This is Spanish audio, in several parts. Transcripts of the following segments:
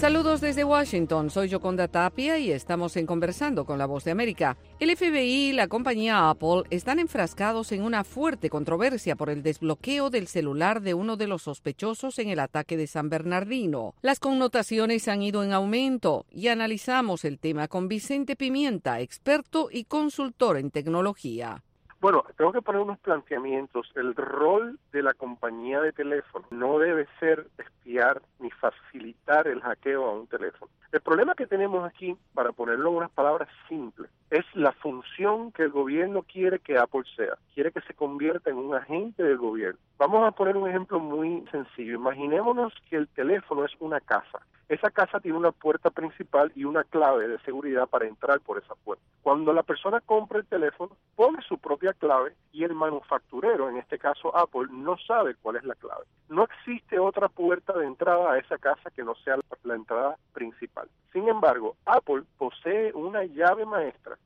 Saludos desde Washington, soy Yoconda Tapia y estamos en Conversando con la Voz de América. El FBI y la compañía Apple están enfrascados en una fuerte controversia por el desbloqueo del celular de uno de los sospechosos en el ataque de San Bernardino. Las connotaciones han ido en aumento y analizamos el tema con Vicente Pimienta, experto y consultor en tecnología. Bueno, tengo que poner unos planteamientos. El rol de la compañía de teléfono no debe ser espiar ni facilitar el hackeo a un teléfono. El problema que tenemos aquí, para ponerlo en unas palabras simples, es la función que el gobierno quiere que Apple sea. Quiere que se convierta en un agente del gobierno. Vamos a poner un ejemplo muy sencillo. Imaginémonos que el teléfono es una casa. Esa casa tiene una puerta principal y una clave de seguridad para entrar por esa puerta. Cuando la persona compra el teléfono, pone su propia clave y el manufacturero, en este caso Apple, no sabe cuál es la clave. No existe otra puerta de entrada a esa casa que no sea la entrada principal. Sin embargo, Apple posee una llave maestra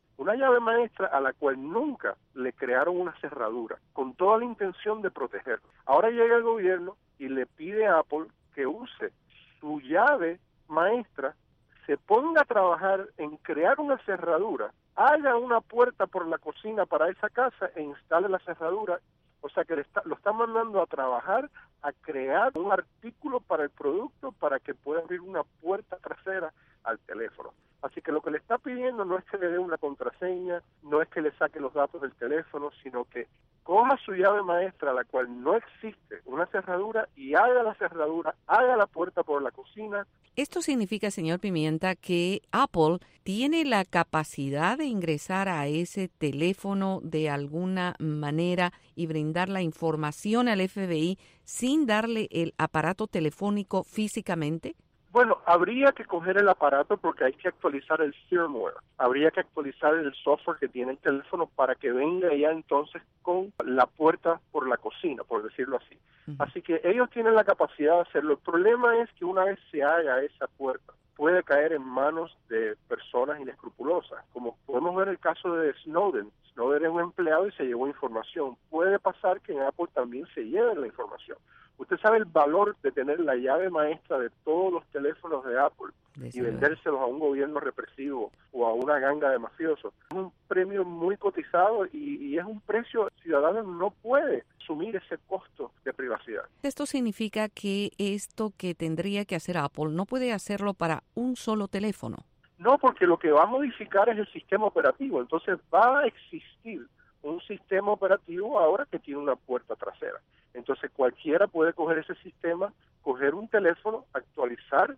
a la cual nunca le crearon una cerradura, con toda la intención de protegerlo. Ahora llega el gobierno y le pide a Apple que use su llave maestra, se ponga a trabajar en crear una cerradura, haga una puerta por la cocina para esa casa e instale la cerradura. O sea que lo está mandando a trabajar, a crear un artículo para el producto para que pueda abrir una puerta trasera al teléfono. Así que lo que le está pidiendo no es que le dé una contraseña, no es que le saque los datos del teléfono, sino que coja su llave maestra, la cual no existe, una cerradura, y haga la cerradura, haga la puerta por la cocina. Esto significa, señor Pimienta, que Apple tiene la capacidad de ingresar a ese teléfono de alguna manera y brindar la información al FBI sin darle el aparato telefónico físicamente. Bueno, habría que coger el aparato porque hay que actualizar el firmware. Habría que actualizar el software que tiene el teléfono para que venga ya entonces con la puerta por la cocina, por decirlo así. Así que ellos tienen la capacidad de hacerlo. El problema es que una vez se haga esa puerta, puede caer en manos de personas inescrupulosas. Como podemos ver el caso de Snowden. Snowden es un empleado y se llevó información. Puede pasar que en Apple también se lleve la información. Usted sabe el valor de tener la llave maestra de todos los teléfonos de Apple y vendérselos a un gobierno represivo o a una ganga de mafiosos. Es un premio muy cotizado y es un precio que el ciudadano no puede asumir ese costo de privacidad. Esto significa que esto que tendría que hacer Apple no puede hacerlo para un solo teléfono. No, porque lo que va a modificar es el sistema operativo. Entonces va a existir un sistema operativo ahora que tiene una puerta trasera. Entonces cualquiera puede coger ese sistema, coger un teléfono, actualizar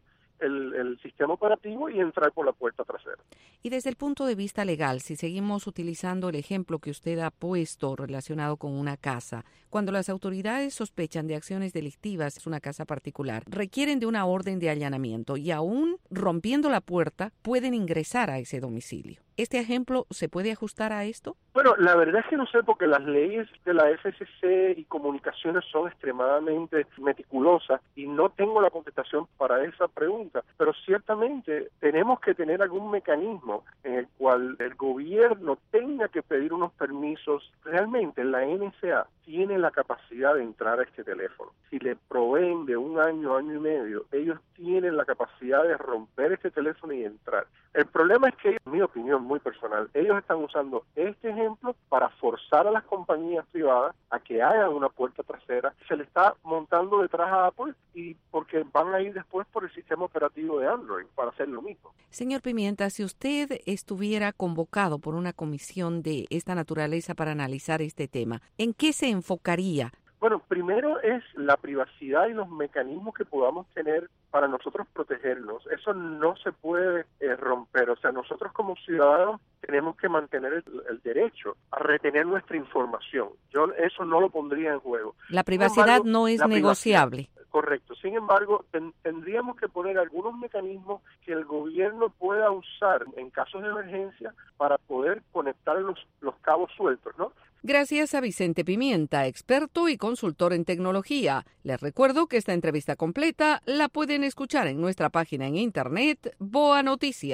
el sistema operativo y entrar por la puerta trasera. Y desde el punto de vista legal, si seguimos utilizando el ejemplo que usted ha puesto relacionado con una casa, cuando las autoridades sospechan de acciones delictivas en una casa particular, requieren de una orden de allanamiento y aún rompiendo la puerta pueden ingresar a ese domicilio. ¿Este ejemplo se puede ajustar a esto? Bueno, la verdad es que no sé, porque las leyes de la FCC y comunicaciones son extremadamente meticulosas y no tengo la contestación para esa pregunta, pero ciertamente tenemos que tener algún mecanismo en el cual el gobierno tenga que pedir unos permisos. Realmente la NSA tiene la capacidad de entrar a este teléfono. Si le proveen de un año, año y medio, ellos tienen la capacidad de romper este teléfono y entrar. El problema es que, en mi opinión muy personal, ellos están usando este ejemplo para forzar a las compañías privadas a que hagan una puerta trasera. Se le está montando detrás a Apple y porque van a ir después por el sistema operativo de Android para hacer lo mismo. Señor Pimienta, si usted estuviera convocado por una comisión de esta naturaleza para analizar este tema, ¿en qué se enfocaría? Bueno, primero es la privacidad y los mecanismos que podamos tener para nosotros protegernos. Eso no se puede romper. O sea, nosotros como ciudadanos tenemos que mantener el derecho a retener nuestra información. Yo eso no lo pondría en juego. La privacidad no es negociable. Correcto. Sin embargo, tendríamos que poner algunos mecanismos que el gobierno pueda usar en casos de emergencia para poder conectar los cabos sueltos, ¿no? Gracias a Vicente Pimienta, experto y consultor en tecnología. Les recuerdo que esta entrevista completa la pueden escuchar en nuestra página en internet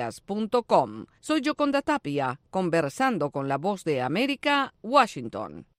boanoticias.com. Soy Yoconda Tapia, conversando con la Voz de América, Washington.